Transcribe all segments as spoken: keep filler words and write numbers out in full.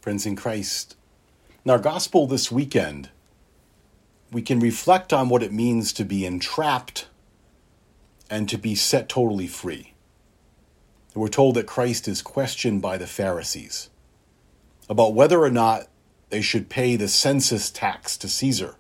Friends in Christ, in our gospel this weekend, we can reflect on what it means to be entrapped and to be set totally free. We're told that Christ is questioned by the Pharisees about whether or not they should pay the census tax to Caesar.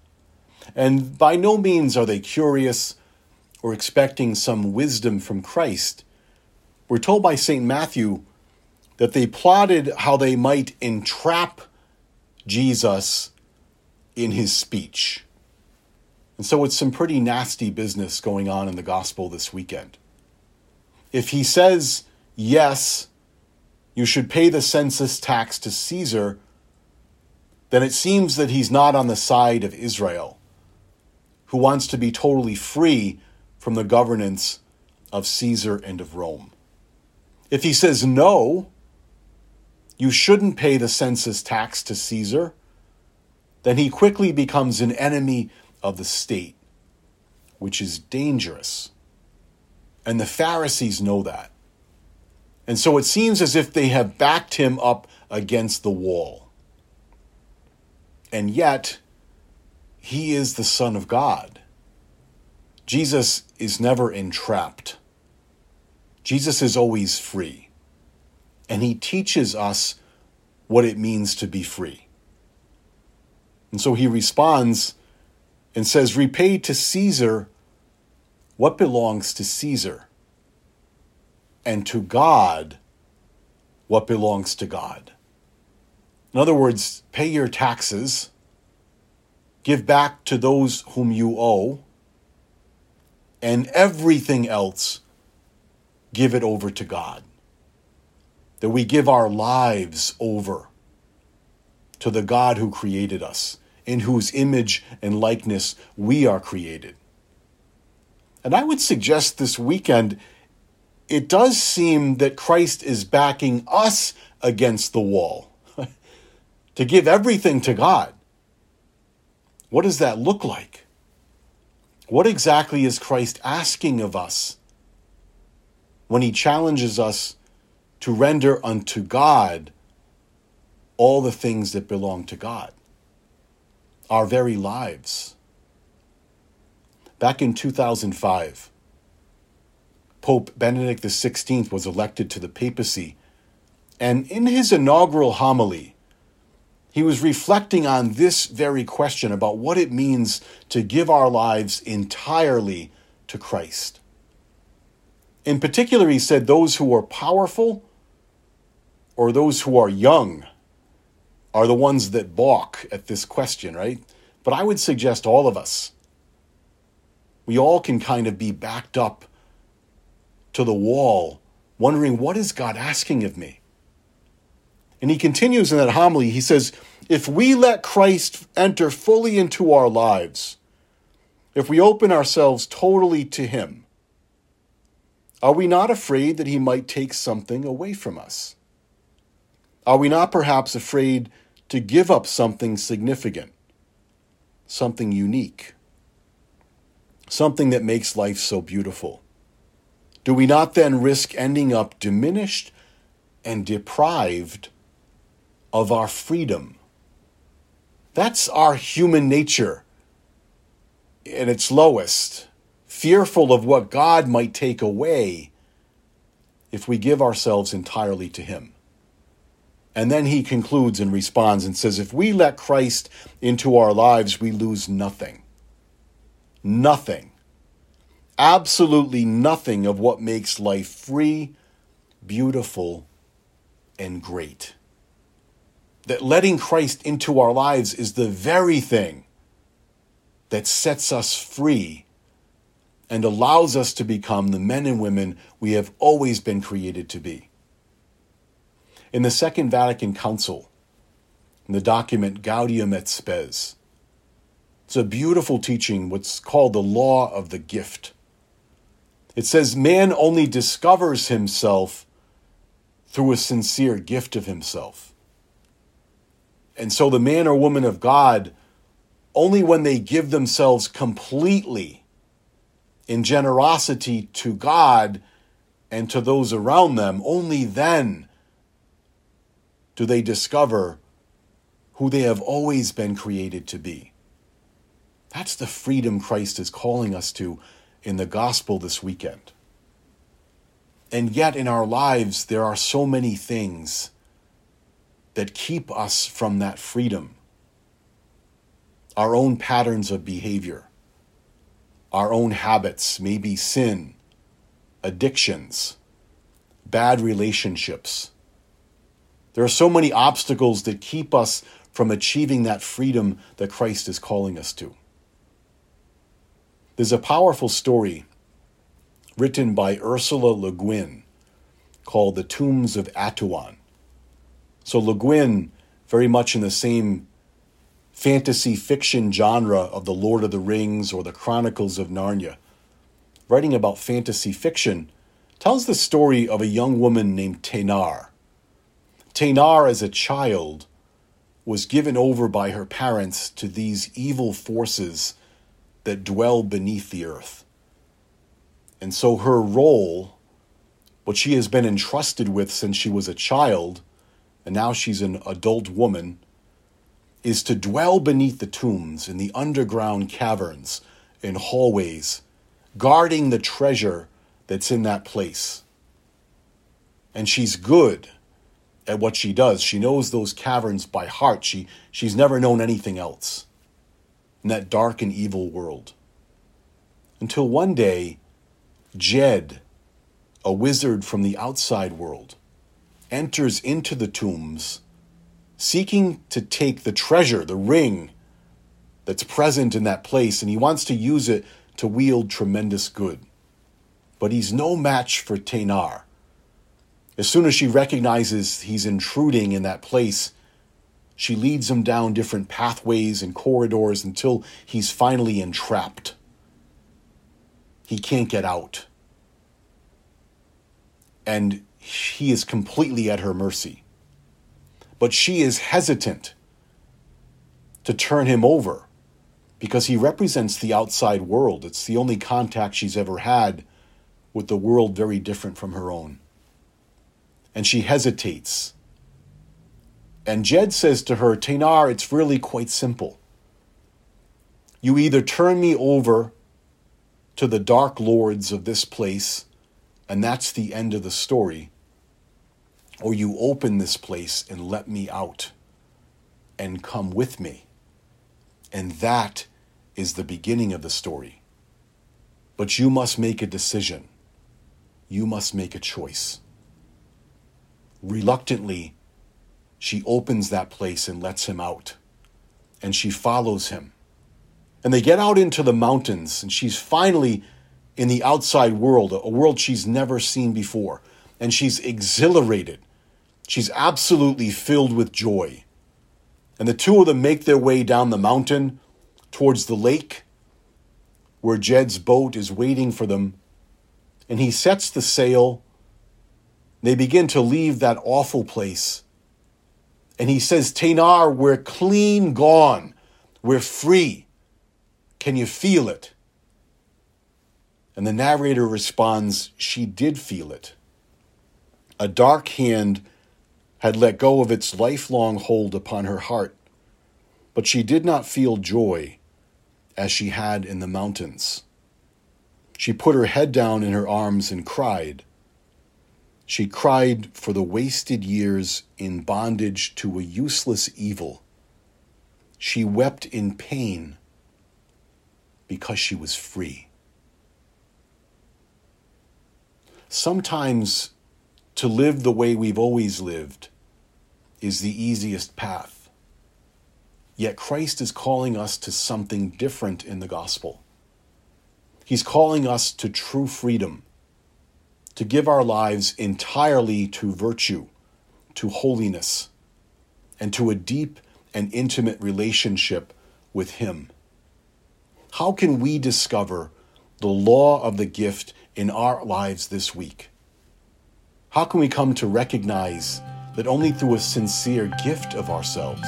And by no means are they curious or expecting some wisdom from Christ. We're told by Saint Matthew that they plotted how they might entrap Jesus in his speech. And so it's some pretty nasty business going on in the gospel this weekend. If he says, yes, you should pay the census tax to Caesar, then it seems that he's not on the side of Israel, who wants to be totally free from the governance of Caesar and of Rome. If he says, no, you shouldn't pay the census tax to Caesar, then he quickly becomes an enemy of the state, which is dangerous. And the Pharisees know that. And so it seems as if they have backed him up against the wall. And yet, he is the Son of God. Jesus is never entrapped. Jesus is always free. And he teaches us what it means to be free. And so he responds and says, repay to Caesar what belongs to Caesar, and to God what belongs to God. In other words, pay your taxes, give back to those whom you owe, and everything else, give it over to God. That we give our lives over to the God who created us, in whose image and likeness we are created. And I would suggest this weekend, it does seem that Christ is backing us against the wall to give everything to God. What does that look like? What exactly is Christ asking of us when he challenges us to render unto God all the things that belong to God? Our very lives. Back in two thousand five, Pope Benedict the sixteenth was elected to the papacy, and in his inaugural homily, he was reflecting on this very question about what it means to give our lives entirely to Christ. In particular, he said those who are powerful or those who are young are the ones that balk at this question, right? But I would suggest all of us, we all can kind of be backed up to the wall, wondering, what is God asking of me? And he continues in that homily, he says, if we let Christ enter fully into our lives, if we open ourselves totally to him, are we not afraid that he might take something away from us? Are we not perhaps afraid to give up something significant, something unique, something that makes life so beautiful? Do we not then risk ending up diminished and deprived of our freedom? That's our human nature at its lowest, fearful of what God might take away if we give ourselves entirely to him. And then he concludes and responds and says, if we let Christ into our lives, we lose nothing. Nothing. Absolutely nothing of what makes life free, beautiful, and great. That letting Christ into our lives is the very thing that sets us free and allows us to become the men and women we have always been created to be. In the Second Vatican Council, in the document Gaudium et Spes, it's a beautiful teaching, what's called the law of the gift. It says man only discovers himself through a sincere gift of himself. And so the man or woman of God, only when they give themselves completely in generosity to God and to those around them, only then do they discover who they have always been created to be. That's the freedom Christ is calling us to in the gospel this weekend. And yet in our lives, there are so many things that keep us from that freedom. Our own patterns of behavior, our own habits, maybe sin, addictions, bad relationships. There are so many obstacles that keep us from achieving that freedom that Christ is calling us to. There's a powerful story written by Ursula Le Guin called The Tombs of Atuan. So Le Guin, very much in the same fantasy fiction genre of The Lord of the Rings or The Chronicles of Narnia, writing about fantasy fiction, tells the story of a young woman named Thénar. Thénar, as a child, was given over by her parents to these evil forces that dwell beneath the earth. And so her role, what she has been entrusted with since she was a child, and now she's an adult woman, is to dwell beneath the tombs in the underground caverns and hallways, guarding the treasure that's in that place. And she's good at what she does. She knows those caverns by heart. She, she's never known anything else in that dark and evil world. Until one day, Jed, a wizard from the outside world, enters into the tombs, seeking to take the treasure, the ring that's present in that place, and he wants to use it to wield tremendous good. But he's no match for Thénar. As soon as she recognizes he's intruding in that place, she leads him down different pathways and corridors until he's finally entrapped. He can't get out. And he is completely at her mercy. But she is hesitant to turn him over because he represents the outside world. It's the only contact she's ever had with the world very different from her own. And she hesitates. And Jed says to her, Thénar, it's really quite simple. You either turn me over to the dark lords of this place, and that's the end of the story, or you open this place and let me out and come with me. And that is the beginning of the story. But you must make a decision. You must make a choice. Reluctantly, she opens that place and lets him out. And she follows him. And they get out into the mountains, and she's finally in the outside world, a world she's never seen before. And she's exhilarated. She's absolutely filled with joy. And the two of them make their way down the mountain towards the lake where Jed's boat is waiting for them. And he sets the sail. They begin to leave that awful place. And he says, Thénar, we're clean gone. We're free. Can you feel it? And the narrator responds, she did feel it. A dark hand had let go of its lifelong hold upon her heart, but she did not feel joy as she had in the mountains. She put her head down in her arms and cried. She cried for the wasted years in bondage to a useless evil. She wept in pain because she was free. Sometimes to live the way we've always lived is the easiest path. Yet Christ is calling us to something different in the gospel. He's calling us to true freedom, to give our lives entirely to virtue, to holiness, and to a deep and intimate relationship with Him. How can we discover the law of the gift in our lives this week? How can we come to recognize that only through a sincere gift of ourselves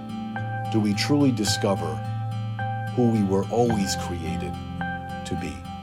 do we truly discover who we were always created to be?